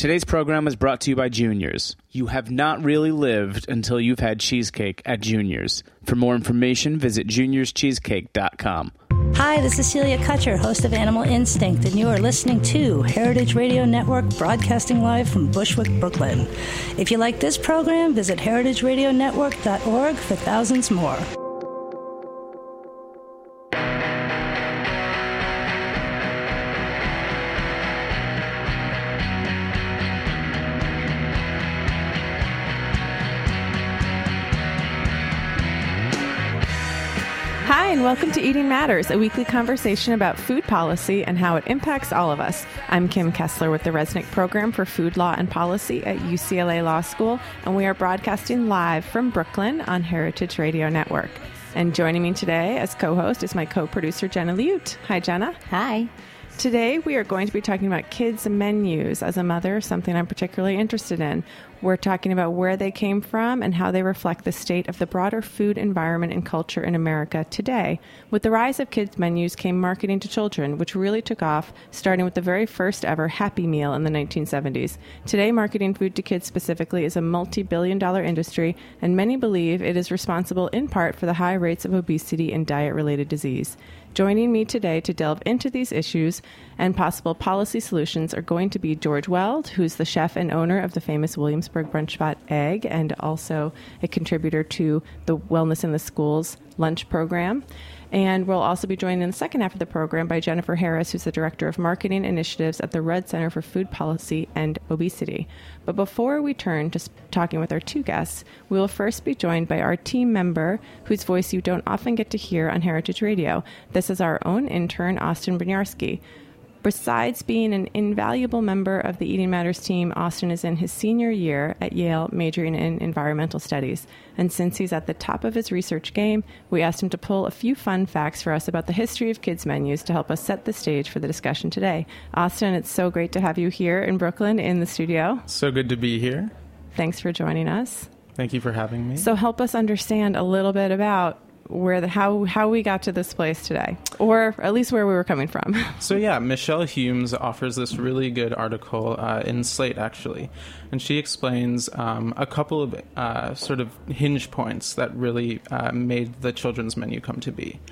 Today's program is brought to you by Junior's. You have not really lived until you've had cheesecake at Junior's. For more information, visit juniorscheesecake.com. Hi, this is Celia Kutcher, host of Animal Instinct, and you are listening to Heritage Radio Network, broadcasting live from Bushwick, Brooklyn. If you like this program, visit heritageradionetwork.org for thousands more. Hi, and welcome to Eating Matters, a weekly conversation about food policy and how it impacts all of us. I'm Kim Kessler with the Resnick Program for Food Law and Policy at UCLA Law School, and we are broadcasting live from Brooklyn on Heritage Radio Network. And joining me today as co-host is my co-producer, Jenna Liut. Hi, Jenna. Hi. Today, we are going to be talking about kids' menus. As a mother, something I'm particularly interested in. We're talking about where they came from and how they reflect the state of the broader food environment and culture in America today. With the rise of kids' menus came marketing to children, which really took off, starting with the very first ever Happy Meal in the 1970s. Today, marketing food to kids specifically is a multi-billion-dollar industry, and many believe it is responsible in part for the high rates of obesity and diet-related disease. Joining me today to delve into these issues and possible policy solutions are going to be George Weld, who's the chef and owner of the famous Williamsburg Brunch Spot Egg and also a contributor to the Wellness in the Schools lunch program. And we'll also be joined in the second half of the program by Jennifer Harris, who's the Director of Marketing Initiatives at the Rudd Center for Food Policy and Obesity. But before we turn to talking with our two guests, we will first be joined by our team member, whose voice you don't often get to hear on Heritage Radio. This is our own intern, Austin Brynjarski. Besides being an invaluable member of the Eating Matters team, Austin is in his senior year at Yale, majoring in environmental studies. And since he's at the top of his research game, we asked him to pull a few fun facts for us about the history of kids' menus to help us set the stage for the discussion today. Austin, it's so great to have you here in Brooklyn in the studio. So good to be here. Thanks for joining us. Thank you for having me. So help us understand a little bit about how we got to this place today, or at least where we were coming from. So yeah, Michelle Humes offers this really good article in Slate, actually, and she explains a couple of sort of hinge points that really made the children's menu come to be.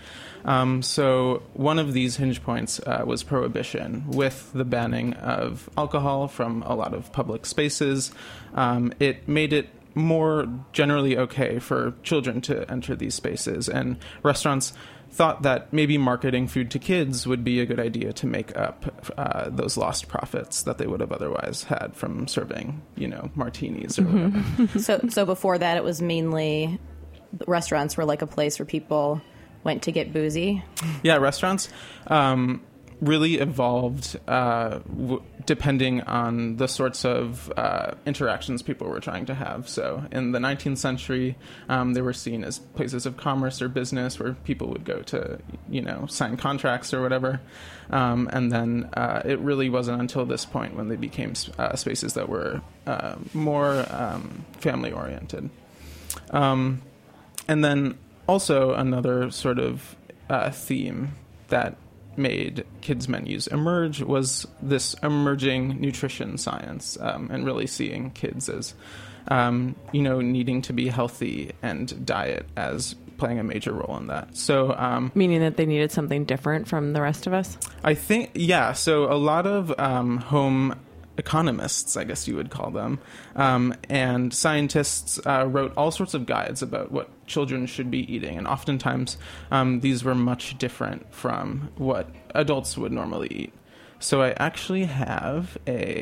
So one of these hinge points was prohibition. With the banning of alcohol from a lot of public spaces, it made it more generally okay for children to enter these spaces, and restaurants thought that maybe marketing food to kids would be a good idea to make up those lost profits that they would have otherwise had from serving, martinis or whatever. So before that, it was mainly restaurants were like a place where people went to get boozy. Yeah, restaurants really evolved depending on the sorts of interactions people were trying to have. So in the 19th century, they were seen as places of commerce or business where people would go to, sign contracts or whatever. And then it really wasn't until this point when they became spaces that were more family-oriented. And then also another sort of theme that made kids' menus emerge was this emerging nutrition science, and really seeing kids as, needing to be healthy and diet as playing a major role in that. So, meaning that they needed something different from the rest of us? I think, yeah. So a lot of home economists, I guess you would call them, and scientists wrote all sorts of guides about what children should be eating, and oftentimes these were much different from what adults would normally eat. So I actually have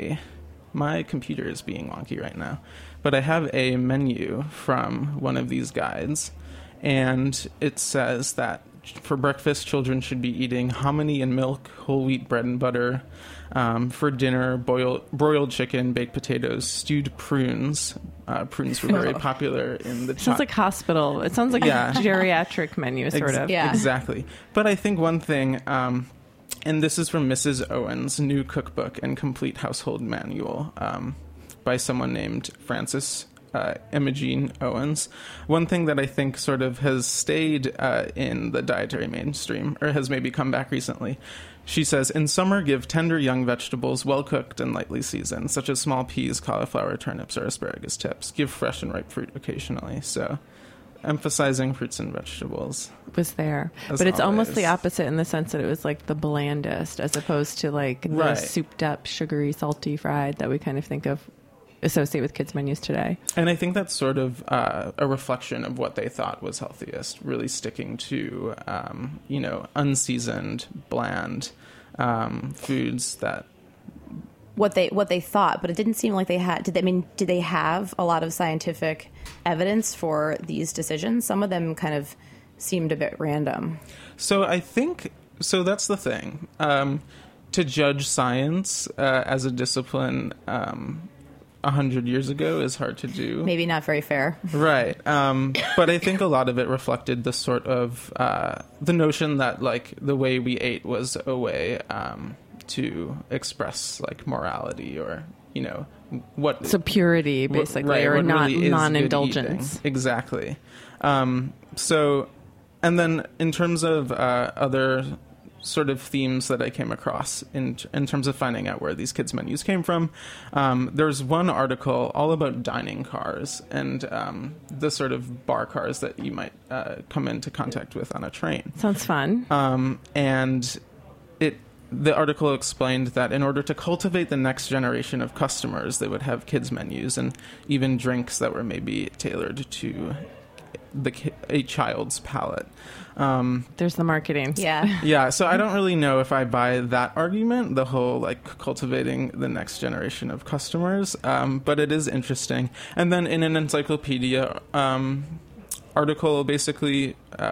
my computer is being wonky right now, but I have a menu from one of these guides, and it says that for breakfast, children should be eating hominy and milk, whole wheat bread and butter. For dinner, broiled chicken, baked potatoes, stewed prunes. Prunes were very popular in the... Sounds like hospital. It sounds like a geriatric menu, sort of. Yeah. Exactly. But I think one thing, and this is from Mrs. Owen's new cookbook and complete household manual by someone named Frances Imogene Owens. One thing that I think sort of has stayed in the dietary mainstream, or has maybe come back recently, She says, in summer, give tender young vegetables well cooked and lightly seasoned, such as small peas, cauliflower, turnips, or asparagus tips. Give fresh and ripe fruit occasionally. So emphasizing fruits and vegetables was there. As But it's almost always. the opposite in the sense that it was like the blandest as opposed to like the Right. souped up, sugary, salty, fried that we kind of think of, associate with kids' menus today. And I think that's sort of a reflection of what they thought was healthiest, really sticking to, unseasoned, bland foods that... What they thought, but it didn't seem like they had. Did they have a lot of scientific evidence for these decisions? Some of them kind of seemed a bit random. So I think... So that's the thing. To judge science as a discipline 100 years ago is hard to do. Maybe not very fair. Right. But I think a lot of it reflected the sort of the notion that like the way we ate was a way to express like morality or, what. So purity, basically, right, or what not really is non-indulgence. good eating. Exactly. And then in terms of other sort of themes that I came across in terms of finding out where these kids' menus came from, there's one article all about dining cars and the sort of bar cars that you might come into contact with on a train. Sounds fun. And the article explained that in order to cultivate the next generation of customers, they would have kids' menus and even drinks that were maybe tailored to a child's palate. There's the marketing. Yeah. Yeah, so I don't really know if I buy that argument, the whole like cultivating the next generation of customers, but it is interesting. And then in an encyclopedia article, basically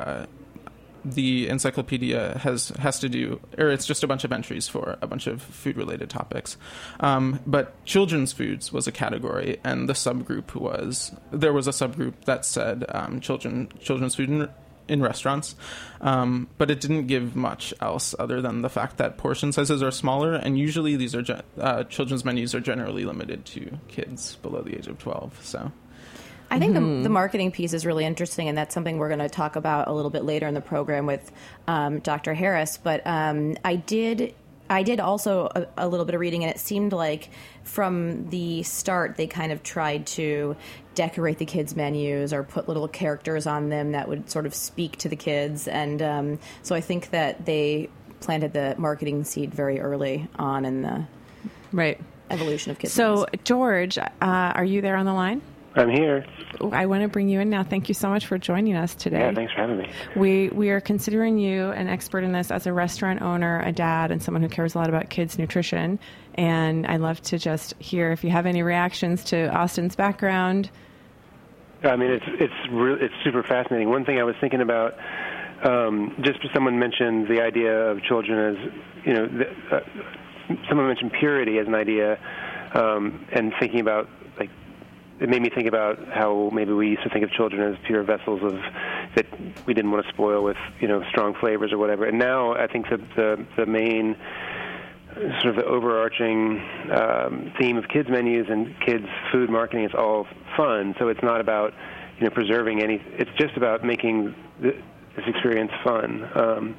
the encyclopedia has to do, or it's just a bunch of entries for a bunch of food-related topics. But children's foods was a category, and the subgroup there was a subgroup that said children's food in restaurants, but it didn't give much else other than the fact that portion sizes are smaller, and usually these are children's menus are generally limited to kids below the age of 12. So. I think the marketing piece is really interesting, and that's something we're going to talk about a little bit later in the program with Dr. Harris. But I did also a little bit of reading, and it seemed like from the start they kind of tried to decorate the kids' menus or put little characters on them that would sort of speak to the kids. And so I think that they planted the marketing seed very early on in the evolution of kids' menus. So, George, are you there on the line? I'm here. I want to bring you in now. Thank you so much for joining us today. Yeah, thanks for having me. We are considering you an expert in this as a restaurant owner, a dad, and someone who cares a lot about kids' nutrition. And I'd love to just hear if you have any reactions to Austin's background. I mean, it's super fascinating. One thing I was thinking about, just someone mentioned the idea of children as, someone mentioned purity as an idea, and thinking about it made me think about how maybe we used to think of children as pure vessels that we didn't want to spoil with, strong flavors or whatever. And now I think the main sort of the overarching theme of kids' menus and kids' food marketing is all fun. So it's not about, preserving any. It's just about making this experience fun.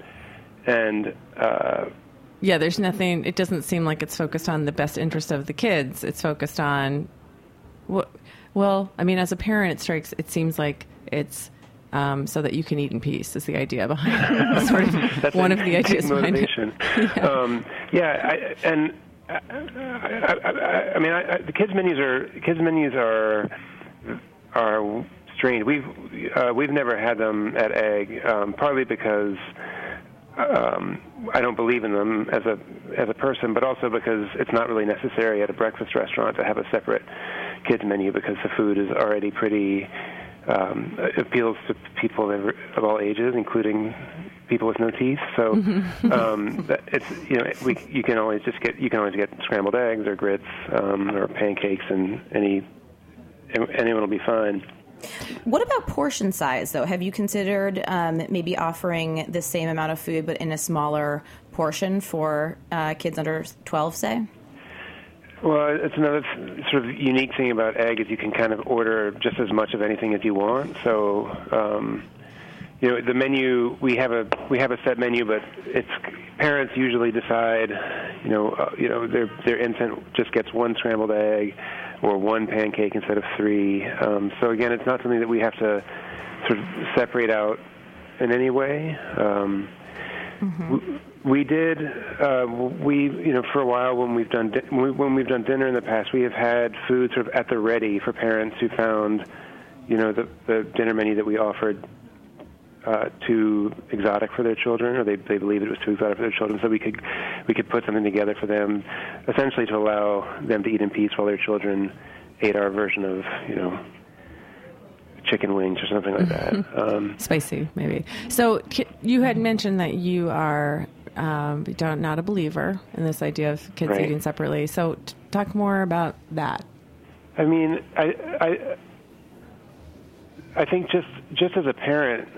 Yeah, there's nothing. It doesn't seem like it's focused on the best interest of the kids. It's focused on well, I mean, as a parent, it seems like it's so that you can eat in peace is the idea behind it. Sort of that's one of the ideas behind it. The kids' menus are strange. We've never had them at Egg, partly because I don't believe in them as a person, but also because it's not really necessary at a breakfast restaurant to have a separate kids menu because the food is already pretty appeals to people of all ages, including people with no teeth. So you can always get scrambled eggs or grits or pancakes, and anyone will be fine. What about portion size, though? Have you considered maybe offering the same amount of food but in a smaller portion for kids under 12, say? Well, it's another sort of unique thing about Egg is you can kind of order just as much of anything as you want. So, the menu, we have a set menu, but it's parents usually decide, their infant just gets one scrambled egg or one pancake instead of 3. So again, it's not something that we have to sort of separate out in any way. We did. For a while when we've done dinner in the past, we have had food sort of at the ready for parents who found, the dinner menu that we offered too exotic for their children, or they believed it was too exotic for their children. So we could put something together for them, essentially to allow them to eat in peace while their children ate our version of, chicken wings or something like that. Spicy, maybe. So you had mentioned that you are not a believer in this idea of kids right. eating separately. So talk more about that. I mean, I think just as a parent,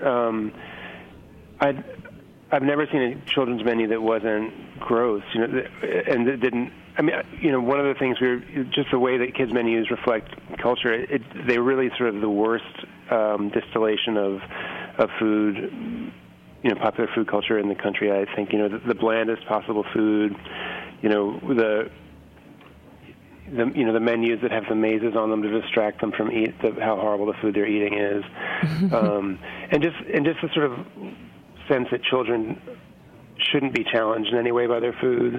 I've never seen a children's menu that wasn't gross, and that didn't. I mean, one of the things just the way that kids' menus reflect culture. They're really sort of the worst distillation of food, popular food culture in the country. I think the blandest possible food, the menus that have the mazes on them to distract them from how horrible the food they're eating is, and just the sort of sense that children shouldn't be challenged in any way by their food.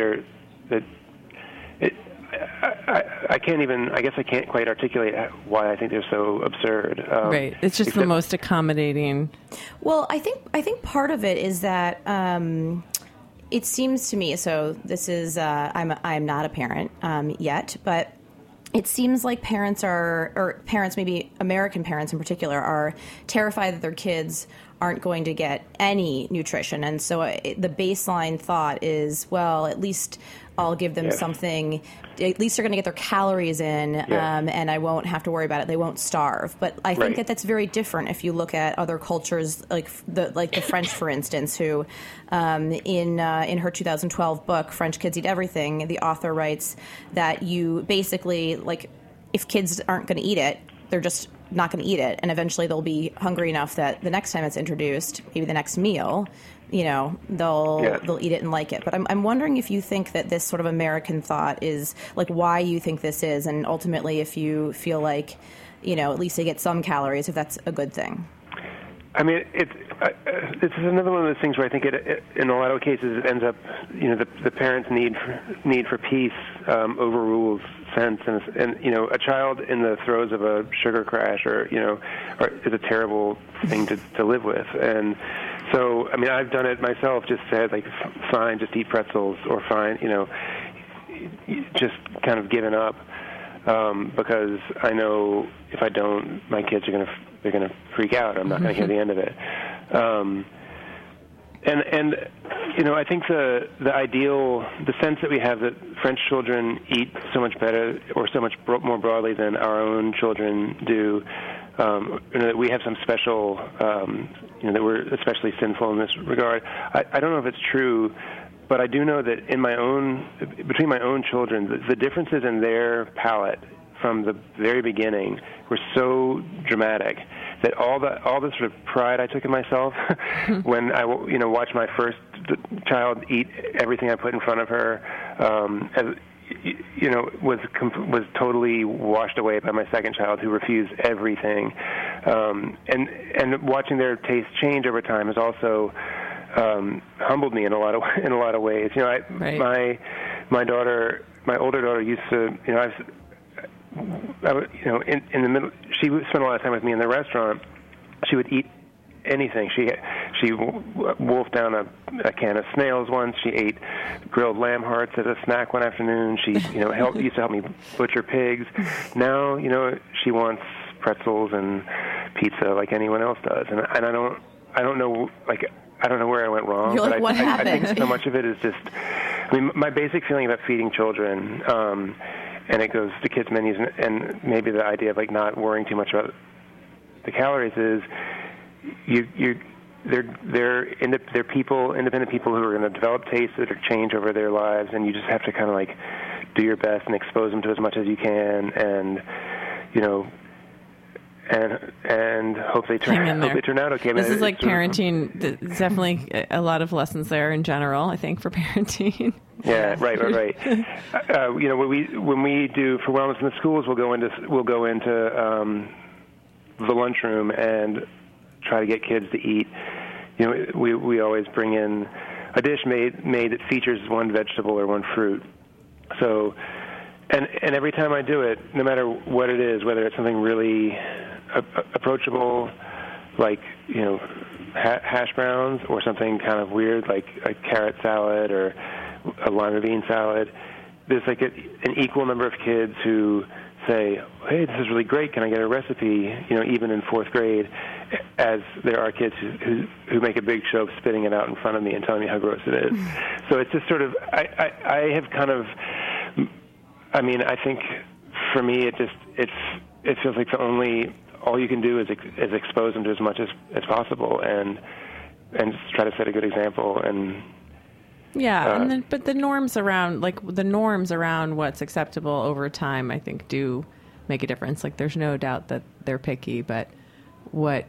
I guess I can't quite articulate why I think they're so absurd. Right, it's just the most accommodating. Well, I think part of it is that. It seems to me, so this is, I'm not a parent yet, but it seems like parents, maybe American parents in particular, are terrified that their kids aren't going to get any nutrition. And so the baseline thought is, well, at least I'll give them something. At least they're going to get their calories in, and I won't have to worry about it. They won't starve. But I think that's very different if you look at other cultures, like the French, for instance, who in her 2012 book, French Kids Eat Everything, the author writes that you basically, if kids aren't going to eat it, they're just not going to eat it, and eventually they'll be hungry enough that the next time it's introduced, maybe the next meal, they'll eat it and like it. But I'm wondering if you think that this sort of American thought is why you think this is, and ultimately if you feel like at least they get some calories, if that's a good thing. I mean, this is another one of those things where I think it in a lot of cases it ends up the parents' need for peace overrules sense, and a child in the throes of a sugar crash is a terrible thing to live with. And so, I mean, I've done it myself. Just said fine, just eat pretzels, or fine, just kind of given up because I know if I don't, my kids are they're gonna freak out. I'm not gonna hear the end of it. And I think the ideal, the sense that we have that French children eat so much better or so much more broadly than our own children do, that we have some special, that we're especially sinful in this regard. I don't know if it's true, but I do know that between my own children, the differences in their palate from the very beginning were so dramatic that all the sort of pride I took in myself when I watched my first child eat everything I put in front of her, was totally washed away by my second child, who refused everything, and watching their taste change over time has also humbled me in a lot of ways. My older daughter used to, in the middle, she spent a lot of time with me in the restaurant. She would eat anything. She wolfed down a can of snails once. She ate grilled lamb hearts as a snack one afternoon. She used to help me butcher pigs. Now she wants pretzels and pizza like anyone else does. And I don't know I don't know where I went wrong. You're but what happened? I think so much of it is just, my basic feeling about feeding children, and it goes to kids' menus, and maybe the idea of not worrying too much about the calories is, they're independent people who are going to develop tastes that are change over their lives, and you just have to kind of do your best and expose them to as much as you can, and and hope they turn out okay. This is like parenting. There's definitely a lot of lessons there in general, I think, for parenting. Yeah, right. When we do for wellness in the schools, we'll go into the lunchroom and try to get kids to eat. We always bring in a dish made that features one vegetable or one fruit. So, and every time I do it, no matter what it is, whether it's something really approachable, like hash browns, or something kind of weird like a carrot salad or a lima bean salad, there's like an equal number of kids who say, "Hey, this is really great. Can I get a recipe?" Even in fourth grade, as there are kids who make a big show of spitting it out in front of me and telling me how gross it is. So it's just sort of I have kind of, I think for me it feels like all you can do is expose them to as much as possible and just try to set a good example. And yeah, but the norms around what's acceptable over time, I think, do make a difference. Like, there's no doubt that they're picky, but there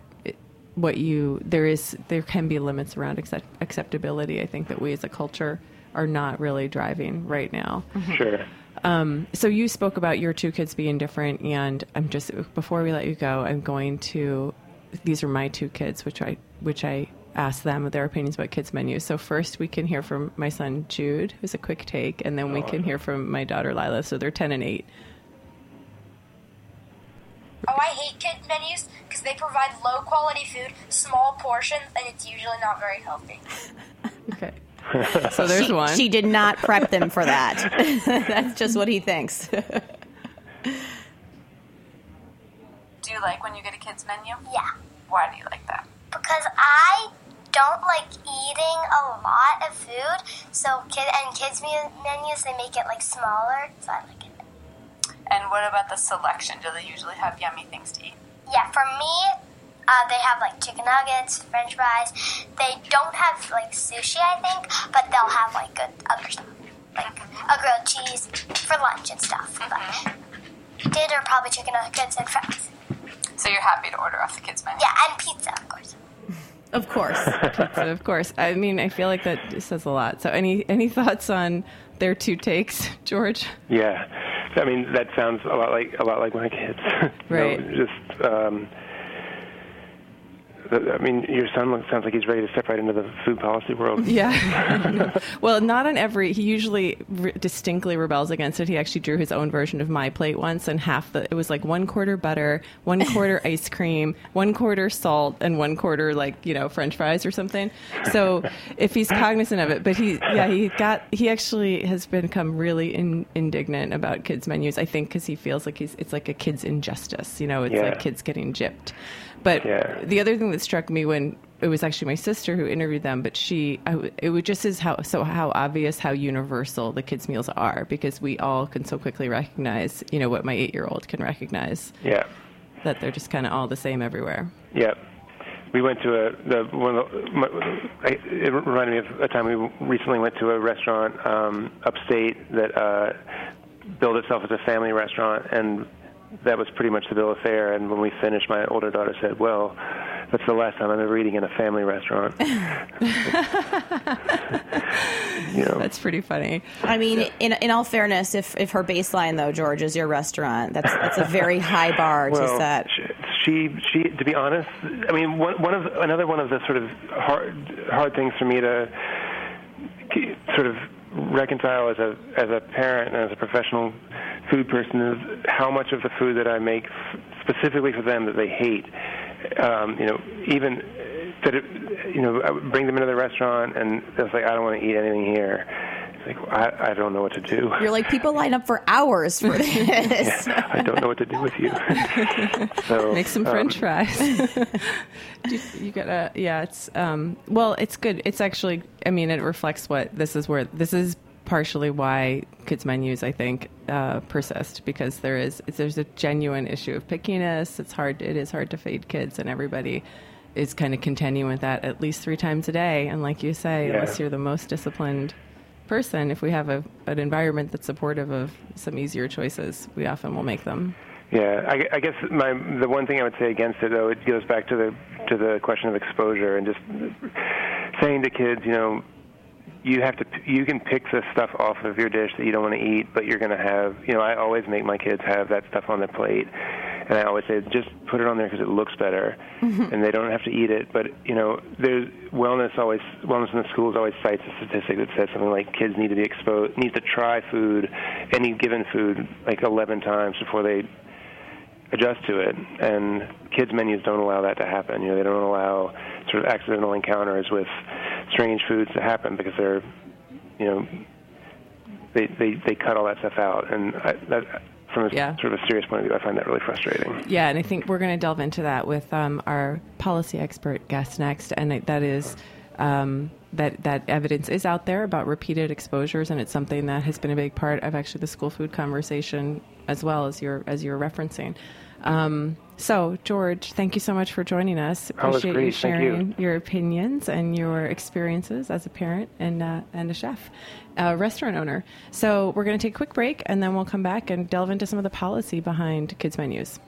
can be limits around acceptability. I think that we as a culture are not really driving right now. Mm-hmm. Sure. So you spoke about your two kids being different, and before we let you go, these are my two kids, which I asked them their opinions about kids' menus. So first we can hear from my son Jude, who's a quick take, and then we can hear from my daughter Lila. So they're 10 and 8. Oh, I hate kids' menus because they provide low-quality food, small portions, and it's usually not very healthy. Okay. So there's one. She did not prep them for that. That's just what he thinks. Do you like when you get a kid's menu? Yeah. Why do you like that? Because I don't like eating a lot of food, so kids' menus, they make it smaller, so I like it. And what about the selection? Do they usually have yummy things to eat? Yeah, for me, they have chicken nuggets, French fries. They don't have sushi, I think, but they'll have good other stuff, like a grilled cheese for lunch and stuff. Mm-hmm. But dinner, probably chicken nuggets and fries. So you're happy to order off the kids' menu? Yeah, and pizza, of course. Of course. Pizza, of course. I feel like that says a lot. So any thoughts on their two takes, George? Yeah. That sounds a lot like my kids. Right. Your son sounds like he's ready to step right into the food policy world. Yeah. Well, not on every. He usually distinctly rebels against it. He actually drew his own version of my plate once, and it was 1/4 butter, 1/4 ice cream, 1/4 salt, and 1/4 French fries or something. So if he's cognizant of it, but he actually has become really indignant about kids' menus. I think because he feels like it's like a kid's injustice. It's like kids getting gypped. But the other thing that struck me when it was actually my sister who interviewed them, but it just is how obvious how universal the kids' meals are, because we all can so quickly recognize, what my 8-year-old can recognize. Yeah. That they're just kind of all the same everywhere. Yeah. We went to it reminded me of a time we recently went to a restaurant upstate that billed itself as a family restaurant, and that was pretty much the bill of fare. And when we finished, my older daughter said, "Well, that's the last time I'm ever eating in a family restaurant." That's pretty funny. In all fairness, if her baseline though, George, is your restaurant, that's a very high bar to set. She to be honest, another one of the sort of hard things for me to sort of reconcile as a parent and as a professional food person is how much of the food that I make specifically for them that they hate. Even that I would bring them into the restaurant and it's like, I don't want to eat anything here. It's like, I don't know what to do. You're like, people line up for hours for this. Yeah, I don't know what to do with you. So make some French fries. You gotta, it's it's good. It's actually, it reflects this is partially why kids' menus, I think, persist, because there's a genuine issue of pickiness. It is hard to feed kids, and everybody is kind of contending with that at least 3 times a day. And like you say, unless you're the most disciplined person, if we have an environment that's supportive of some easier choices, we often will make them. Yeah, I guess the one thing I would say against it, though, it goes back to the question of exposure and just saying to kids, you can pick the stuff off of your dish that you don't want to eat, but you're going to have, I always make my kids have that stuff on their plate, and I always say just put it on there because it looks better, and they don't have to eat it. But there's wellness in the schools always cites a statistic that says something like kids need to try food, any given food, like 11 times before they adjust to it, and kids' menus don't allow that to happen. They don't allow sort of accidental encounters with strange foods to happen because they're, they cut all that stuff out, and from a sort of a serious point of view, I find that really frustrating. Yeah, and I think we're going to delve into that with our policy expert guest next, and that is that evidence is out there about repeated exposures, and it's something that has been a big part of actually the school food conversation as well as you're referencing. So, George, thank you so much for joining us. Appreciate you sharing your opinions and your experiences as a parent and a chef, restaurant owner. So we're going to take a quick break, and then we'll come back and delve into some of the policy behind kids' menus.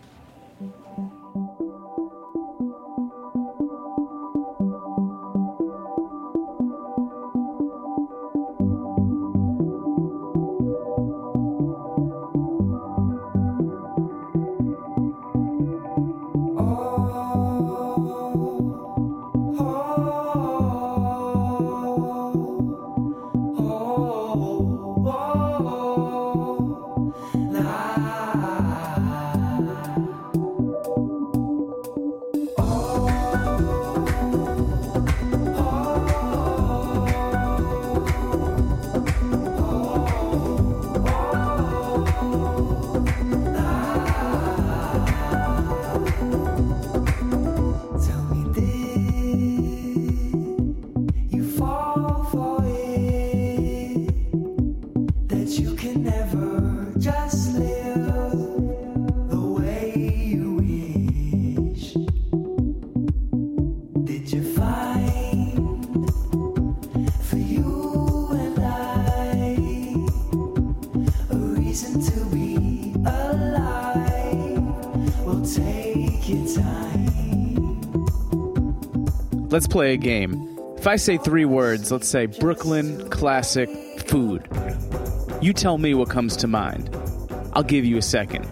Let's play a game. If I say 3 words, let's say Brooklyn classic food. You tell me what comes to mind. I'll give you a second.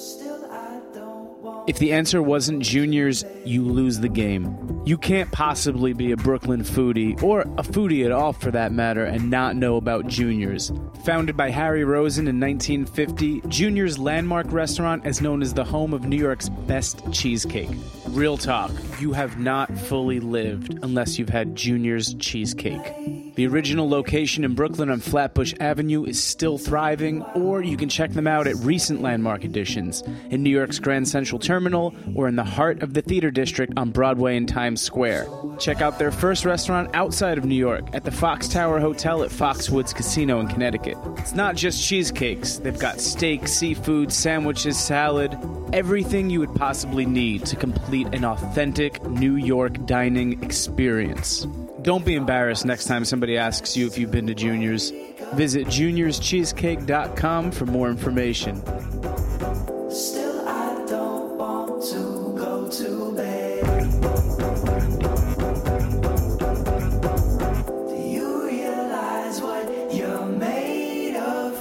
If the answer wasn't Junior's, you lose the game. You can't possibly be a Brooklyn foodie, or a foodie at all for that matter, and not know about Junior's. Founded by Harry Rosen in 1950, Junior's landmark restaurant is known as the home of New York's best cheesecake. Real talk, you have not fully lived unless you've had Junior's cheesecake. The original location in Brooklyn on Flatbush Avenue is still thriving, or you can check them out at recent landmark additions in New York's Grand Central Terminal or in the heart of the Theater District on Broadway and Times Square. Check out their first restaurant outside of New York at the Fox Tower Hotel at Foxwoods Casino in Connecticut. It's not just cheesecakes. They've got steak, seafood, sandwiches, salad, everything you would possibly need to complete an authentic New York dining experience. Don't be embarrassed next time somebody asks you if you've been to Junior's. Visit juniorscheesecake.com for more information. Still, I don't want to go to bed. Do you realize what you're made of?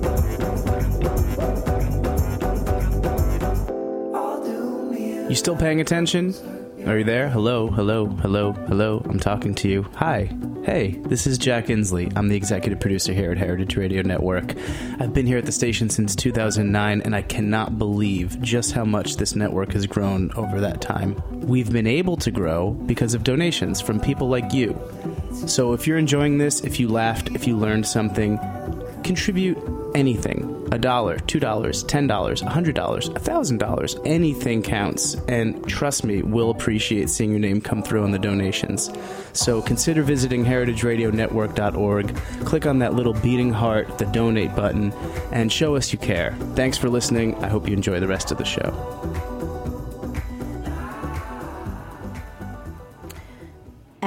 You still paying attention? Are you there? Hello, hello, hello, hello. I'm talking to you. Hi. Hey, this is Jack Inslee. I'm the executive producer here at Heritage Radio Network. I've been here at the station since 2009, and I cannot believe just how much this network has grown over that time. We've been able to grow because of donations from people like you. So if you're enjoying this, if you laughed, if you learned something, contribute anything. $1, $2, $10, $100, $1,000, anything counts. And trust me, we'll appreciate seeing your name come through on the donations. So consider visiting heritageradionetwork.org, click on that little beating heart, the donate button, and show us you care. Thanks for listening. I hope you enjoy the rest of the show.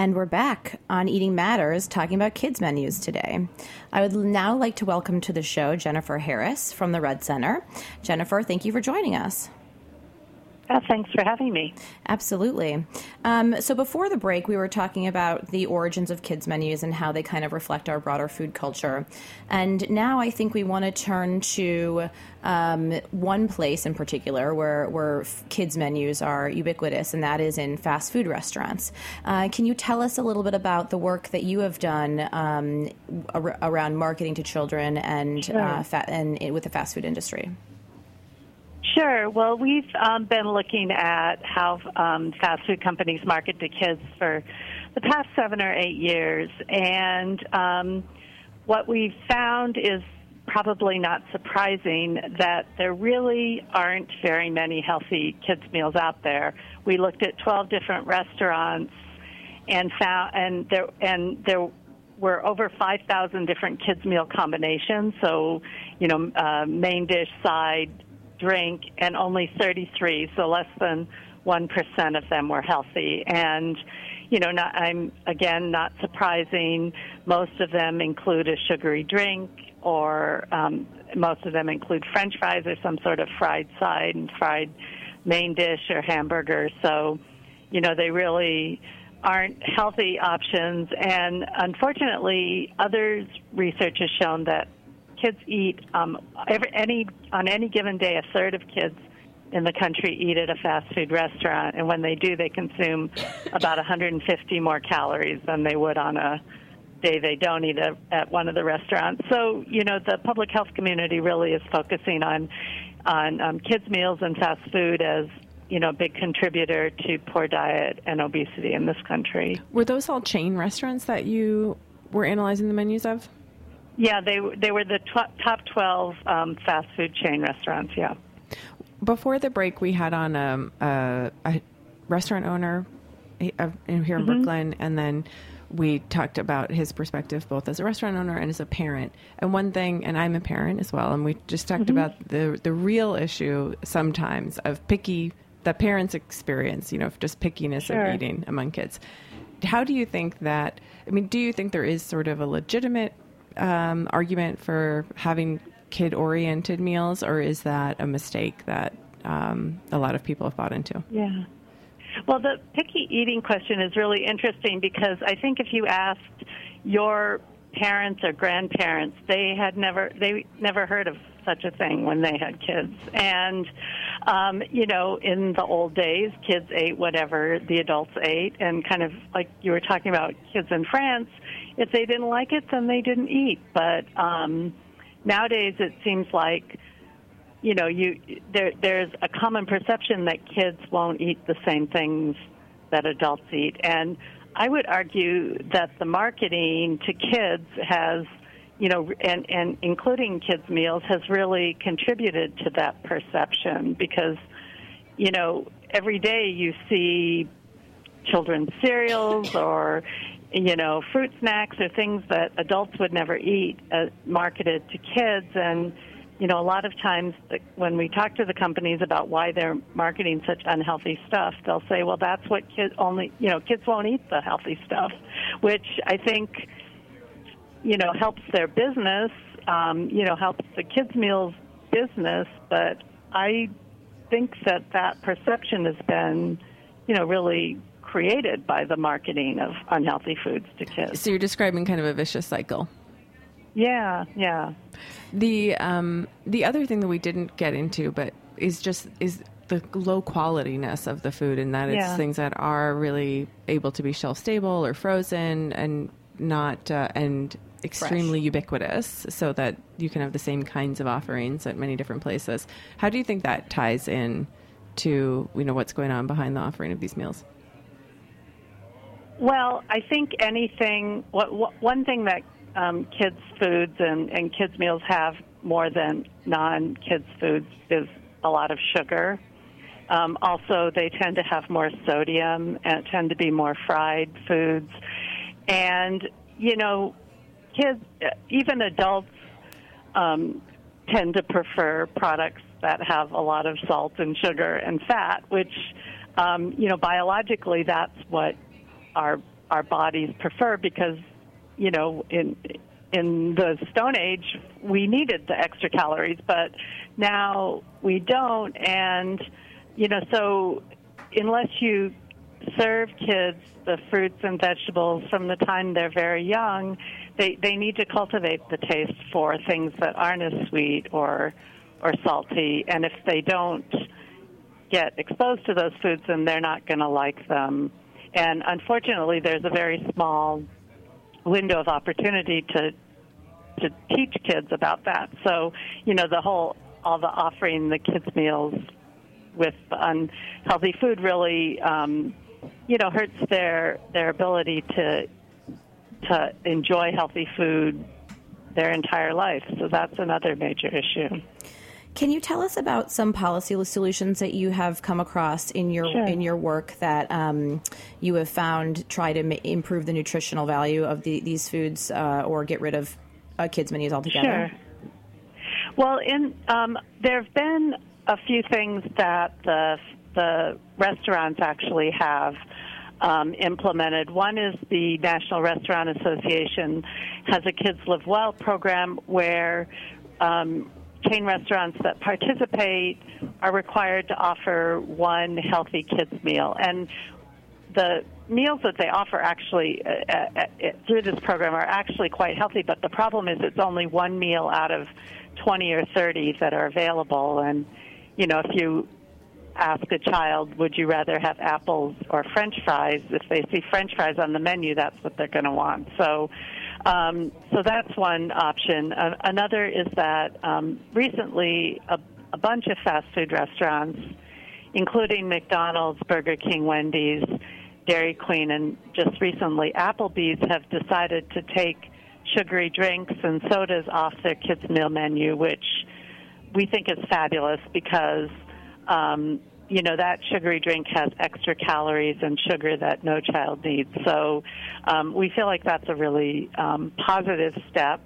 And we're back on Eating Matters, talking about kids' menus today. I would now like to welcome to the show Jennifer Harris from the Red Center. Jennifer, thank you for joining us. Thanks for having me. Absolutely. So before the break, we were talking about the origins of kids' menus and how they kind of reflect our broader food culture. And now I think we want to turn to one place in particular where kids' menus are ubiquitous, and that is in fast food restaurants. Can you tell us a little bit about the work that you have done around marketing to children and, Sure. and with the fast food industry? Sure. Well, we've been looking at how fast food companies market to kids for the past 7 or 8 years. And what we've found is probably not surprising that there really aren't very many healthy kids' meals out there. We looked at 12 different restaurants and found there were over 5,000 different kids' meal combinations. So, main dish, side, drink, and only 33, so less than 1% of them were healthy. And, not surprising, most of them include a sugary drink, or most of them include French fries or some sort of fried side and fried main dish or hamburger. So, they really aren't healthy options. And unfortunately, research has shown that kids eat, on any given day, a third of kids in the country eat at a fast food restaurant. And when they do, they consume about 150 more calories than they would on a day they don't eat at one of the restaurants. So, the public health community really is focusing on kids' meals and fast food as, a big contributor to poor diet and obesity in this country. Were those all chain restaurants that you were analyzing the menus of? Yeah, they were the top 12 fast food chain restaurants, yeah. Before the break, we had on a restaurant owner here in Brooklyn, and then we talked about his perspective both as a restaurant owner and as a parent. And one thing, and I'm a parent as well, and we just talked about the real issue sometimes of the parents' experience, just pickiness of eating among kids. How do you think that, do you think there is sort of a legitimate argument for having kid-oriented meals, or is that a mistake that a lot of people have bought into? Yeah. Well, the picky eating question is really interesting because I think if you asked your parents or grandparents, they never heard of such a thing when they had kids. And, in the old days, kids ate whatever the adults ate, and kind of like you were talking about kids in France, if they didn't like it, then they didn't eat. But nowadays it seems like, there's a common perception that kids won't eat the same things that adults eat. And I would argue that the marketing to kids has, and including kids' meals, has really contributed to that perception because, every day you see children's cereals or, fruit snacks or things that adults would never eat marketed to kids. And, a lot of times when we talk to the companies about why they're marketing such unhealthy stuff, they'll say, well, that's what kids won't eat the healthy stuff, which I think, helps their business, helps the kids' meals business. But I think that perception has been, really created by the marketing of unhealthy foods to kids. So you're describing kind of a vicious cycle. Yeah. The other thing that we didn't get into, but is the low qualityness of the food, and that it's things that are really able to be shelf stable or frozen and not and extremely ubiquitous, so that you can have the same kinds of offerings at many different places. How do you think that ties in to what's going on behind the offering of these meals? Well, I think one thing that kids' foods and kids' meals have more than non-kids' foods is a lot of sugar. Also, they tend to have more sodium and tend to be more fried foods. And, kids, even adults, tend to prefer products that have a lot of salt and sugar and fat, which, biologically, that's what our our bodies prefer because, you know, in the Stone Age, we needed the extra calories, but now we don't. And, you know, so unless you serve kids the fruits and vegetables from the time they're very young, they need to cultivate the taste for things that aren't as sweet or salty. And if they don't get exposed to those foods, then they're not going to like them. And unfortunately, there's a very small window of opportunity to teach kids about that. So, you know, all the offering the kids meals with unhealthy food really, you know, hurts their ability to enjoy healthy food their entire life. So that's another major issue. Can you tell us about some policy solutions that you have come across in your work that you have found try to improve the nutritional value of these foods or get rid of kids' menus altogether? Sure. Well, there have been a few things that the restaurants actually have implemented. One is the National Restaurant Association has a Kids Live Well program where chain restaurants that participate are required to offer one healthy kids meal. And the meals that they offer actually through this program are actually quite healthy, but the problem is it's only one meal out of 20 or 30 that are available. And, you know, if you ask a child, would you rather have apples or French fries, if they see French fries on the menu, that's what they're going to want. So that's one option. Another is that recently a bunch of fast food restaurants, including McDonald's, Burger King, Wendy's, Dairy Queen, and just recently Applebee's, have decided to take sugary drinks and sodas off their kids' meal menu, which we think is fabulous because you know, that sugary drink has extra calories and sugar that no child needs. So we feel like that's a really positive step.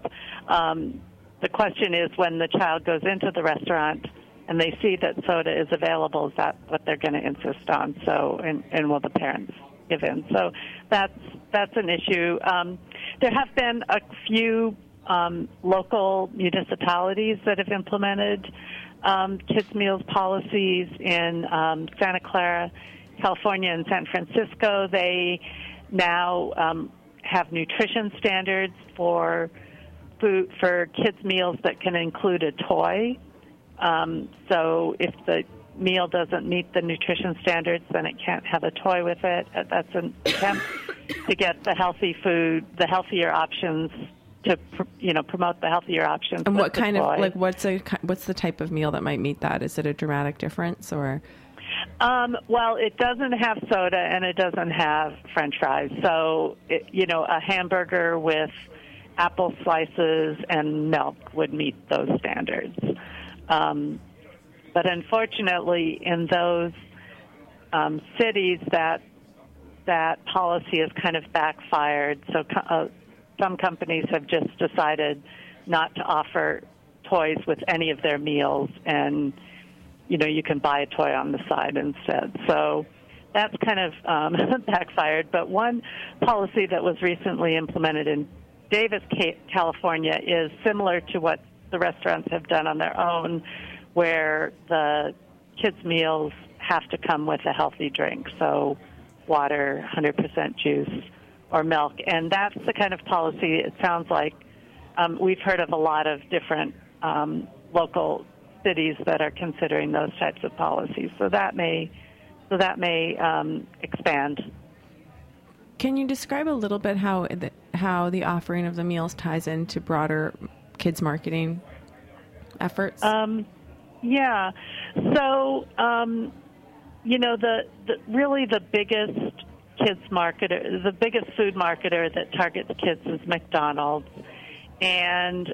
The question is, when the child goes into the restaurant and they see that soda is available, is that what they're going to insist on? So, and will the parents give in? So that's an issue. There have been a few local municipalities that have implemented kids' meals policies in Santa Clara, California, and San Francisco. They now have nutrition standards for food for kids' meals that can include a toy. So if the meal doesn't meet the nutrition standards, then it can't have a toy with it. That's an attempt to get the healthy food, the healthier options, to promote the healthier options. And what kind of, like, what's the type of meal that might meet that? Is it a dramatic difference, or? Well, it doesn't have soda and it doesn't have French fries. So, a hamburger with apple slices and milk would meet those standards. But unfortunately, in those cities, that policy has kind of backfired. So some companies have just decided not to offer toys with any of their meals, and you can buy a toy on the side instead. So that's kind of backfired. But one policy that was recently implemented in Davis, California, is similar to what the restaurants have done on their own, where the kids' meals have to come with a healthy drink, so water, 100% juice, or milk. And that's the kind of policy, it sounds like, we've heard of a lot of different local cities that are considering those types of policies. So that may expand. Can you describe a little bit how the offering of the meals ties into broader kids marketing efforts? Yeah. So, really the biggest the biggest food marketer that targets kids is McDonald's, and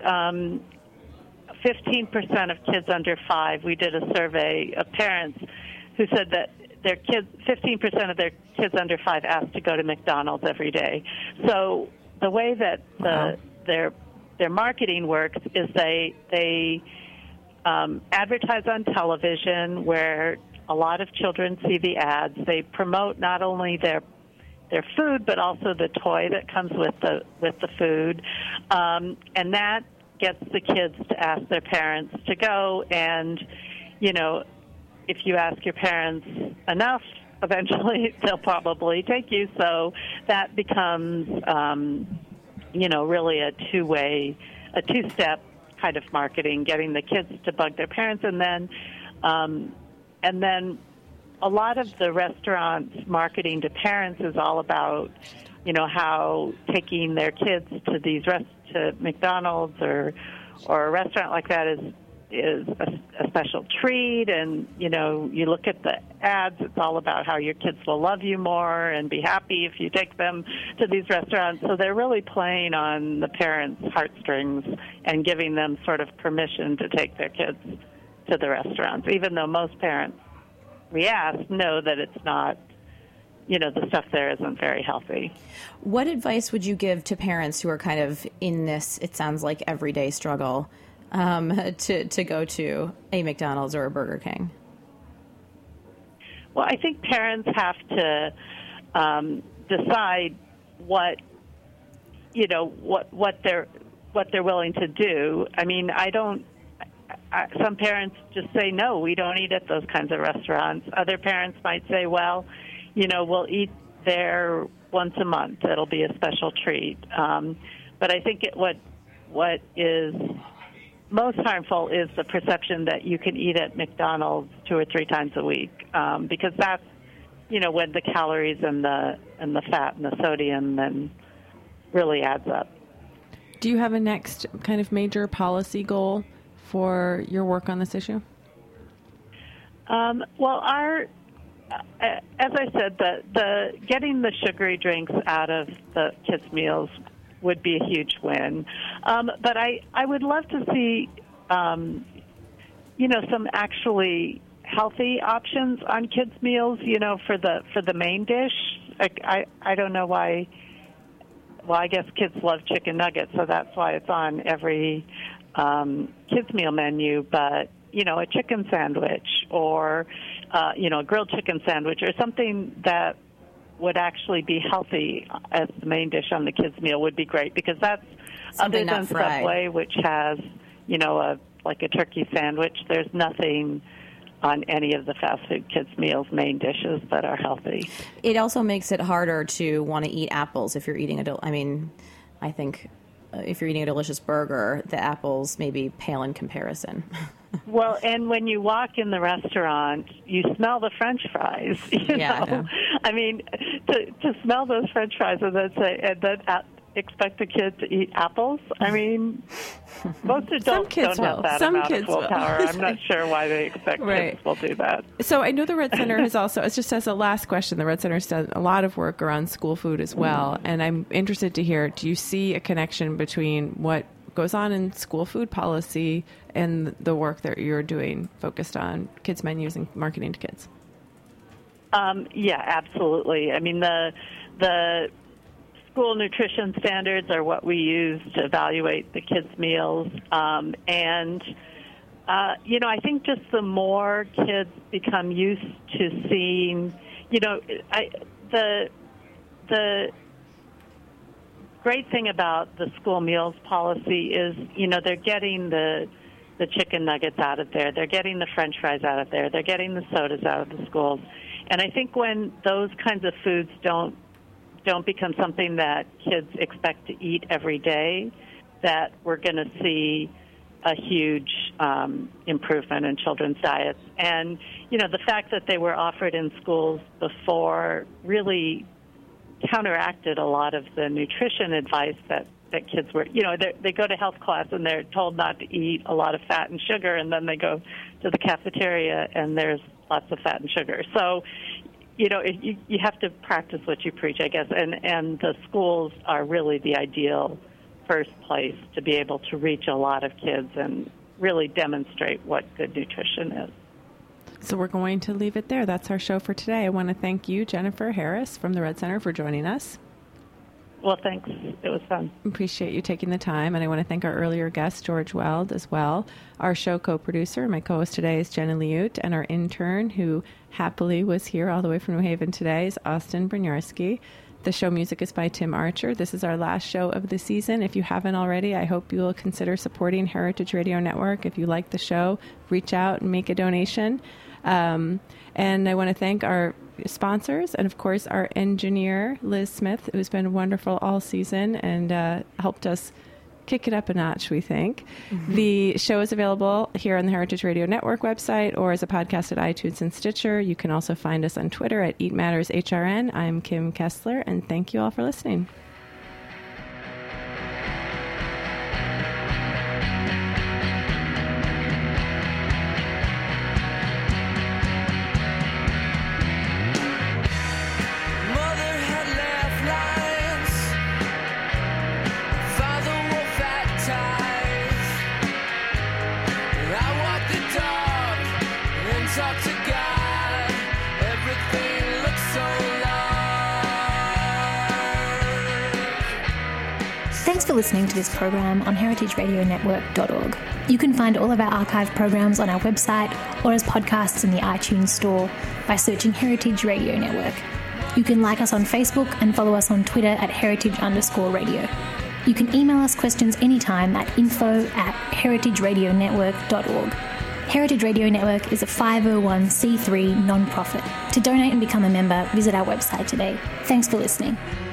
15% of kids under 5. We did a survey of parents who said that 15% of their kids under 5 asked to go to McDonald's every day. So the way that their marketing works is they advertise on television, where a lot of children see the ads. They promote not only their their food, but also the toy that comes with the food, and that gets the kids to ask their parents to go. And if you ask your parents enough, eventually they'll probably take you. So that becomes really a two-step kind of marketing, getting the kids to bug their parents, and then a lot of the restaurants' marketing to parents is all about, how taking their kids to to McDonald's or a restaurant like that is a special treat. And, you look at the ads, it's all about how your kids will love you more and be happy if you take them to these restaurants. So they're really playing on the parents' heartstrings and giving them sort of permission to take their kids to the restaurants, even though most parents know that it's not, the stuff there isn't very healthy. What advice would you give to parents who are kind of in this, it sounds like, everyday struggle to go to a McDonald's or a Burger King? Well, I think parents have to decide what they're willing to do. I mean, some parents just say, no, we don't eat at those kinds of restaurants. Other parents might say, well, we'll eat there once a month. It'll be a special treat. But I think what is most harmful is the perception that you can eat at McDonald's 2 or 3 times a week, because that's, when the calories and the fat and the sodium then really adds up. Do you have a next kind of major policy goal for your work on this issue? Well, as I said, the getting the sugary drinks out of the kids' meals would be a huge win. But I would love to see, some actually healthy options on kids' meals, for the main dish. I don't know why. Well, I guess kids love chicken nuggets, so that's why it's on every kids' meal menu. But a chicken sandwich or a grilled chicken sandwich or something that would actually be healthy as the main dish on the kids' meal would be great, because that's something other than Subway, which has a turkey sandwich. There's nothing on any of the fast food kids' meals main dishes that are healthy. It also makes it harder to want to eat apples if you're eating I think if you're eating a delicious burger, the apples maybe pale in comparison. Well, and when you walk in the restaurant, you smell the French fries. You know? I mean, to smell those French fries and then expect a kid to eat apples. I mean, most adults don't have that amount of willpower. I'm not sure why they expect kids will do that. So I know the Red Center has also, it's just as a last question, the Red Center's done a lot of work around school food as well. And I'm interested to hear, do you see a connection between what goes on in school food policy and the work that you're doing focused on kids' menus and marketing to kids? Yeah, absolutely. I mean, the school nutrition standards are what we use to evaluate the kids' meals. I think just the more kids become used to seeing, the great thing about the school meals policy is, they're getting the chicken nuggets out of there. They're getting the French fries out of there. They're getting the sodas out of the schools. And I think when those kinds of foods don't become something that kids expect to eat every day, that we're going to see a huge improvement in children's diets. And, the fact that they were offered in schools before really counteracted a lot of the nutrition advice that kids were, they go to health class and they're told not to eat a lot of fat and sugar, and then they go to the cafeteria and there's lots of fat and sugar. So, you have to practice what you preach, I guess, and the schools are really the ideal first place to be able to reach a lot of kids and really demonstrate what good nutrition is. So we're going to leave it there. That's our show for today. I want to thank you, Jennifer Harris from the Red Center, for joining us. Well, thanks. It was fun. Appreciate you taking the time. And I want to thank our earlier guest, George Weld, as well. Our show co-producer, my co-host today, is Jenna Liut. And our intern, who happily was here all the way from New Haven today, is Austin Brynjarski. The show music is by Tim Archer. This is our last show of the season. If you haven't already, I hope you will consider supporting Heritage Radio Network. If you like the show, reach out and make a donation. And I want to thank our sponsors and, of course, our engineer, Liz Smith, who's been wonderful all season and helped us kick it up a notch, we think. Mm-hmm. The show is available here on the Heritage Radio Network website or as a podcast at iTunes and Stitcher. You can also find us on Twitter at EatMattersHRN. I'm Kim Kessler, and thank you all for listening. Thanks for listening to this program on heritageradionetwork.org. You can find all of our archive programs on our website or as podcasts in the iTunes store by searching Heritage Radio Network. You can like us on Facebook and follow us on Twitter at heritage_radio. You can email us questions anytime at info@heritageradionetwork.org. Heritage Radio Network is a 501c3 non-profit. To donate and become a member, visit our website today. Thanks for listening.